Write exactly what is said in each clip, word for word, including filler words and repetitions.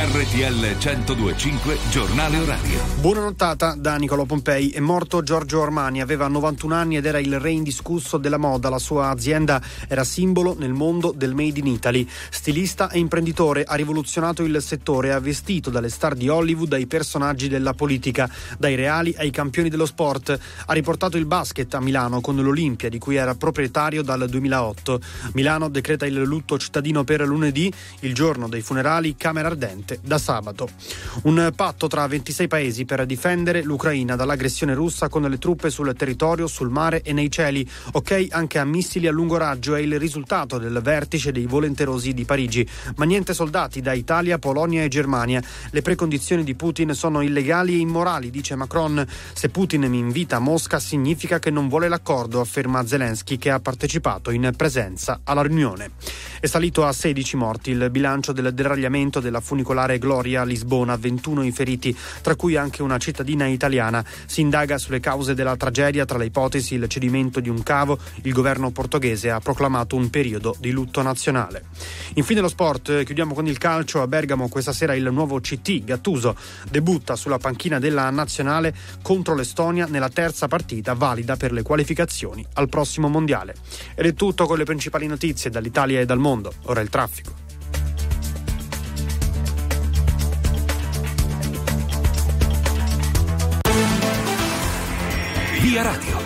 R T L centodue e cinque Giornale Orario. Buona nottata da Nicolò Pompei. È morto Giorgio Armani, aveva novantuno anni ed era il re indiscusso della moda. La sua azienda era simbolo nel mondo del Made in Italy. Stilista e imprenditore, ha rivoluzionato il settore, ha vestito dalle star di Hollywood ai personaggi della politica, dai reali ai campioni dello sport. Ha riportato il basket a Milano con l'Olimpia, di cui era proprietario dal duemilaotto. Milano decreta il lutto cittadino per lunedì, il giorno dei funerali, camera ardente da sabato. Un patto tra ventisei paesi per difendere l'Ucraina dall'aggressione russa con le truppe sul territorio, sul mare e nei cieli. Ok anche a missili a lungo raggio, è il risultato del vertice dei volenterosi di Parigi. Ma niente soldati da Italia, Polonia e Germania. Le precondizioni di Putin sono illegali e immorali, dice Macron. Se Putin mi invita a Mosca significa che non vuole l'accordo, afferma Zelensky, che ha partecipato in presenza alla riunione. È salito a sedici morti il bilancio del deragliamento della funicolare Gloria a Lisbona, ventuno i feriti, tra cui anche una cittadina italiana. Si indaga sulle cause della tragedia, tra le ipotesi il cedimento di un cavo. Il governo portoghese ha proclamato un periodo di lutto nazionale. Infine lo sport, chiudiamo con il calcio. A Bergamo questa sera il nuovo C T Gattuso debutta sulla panchina della nazionale contro l'Estonia nella terza partita valida per le qualificazioni al prossimo mondiale. Ed è tutto con le principali notizie dall'Italia e dal mondo. Ora il traffico. Via Radio.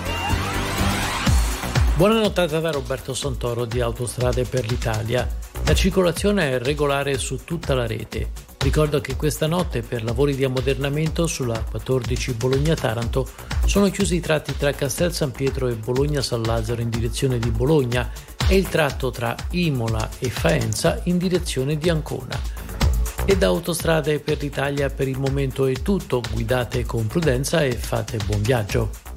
Buona nottata da Roberto Santoro di Autostrade per l'Italia. La circolazione è regolare su tutta la rete. Ricordo che questa notte per lavori di ammodernamento sulla quattordici Bologna-Taranto sono chiusi i tratti tra Castel San Pietro e Bologna-San Lazzaro in direzione di Bologna e il tratto tra Imola e Faenza in direzione di Ancona. E da Autostrade per l'Italia per il momento è tutto. Guidate con prudenza e fate buon viaggio.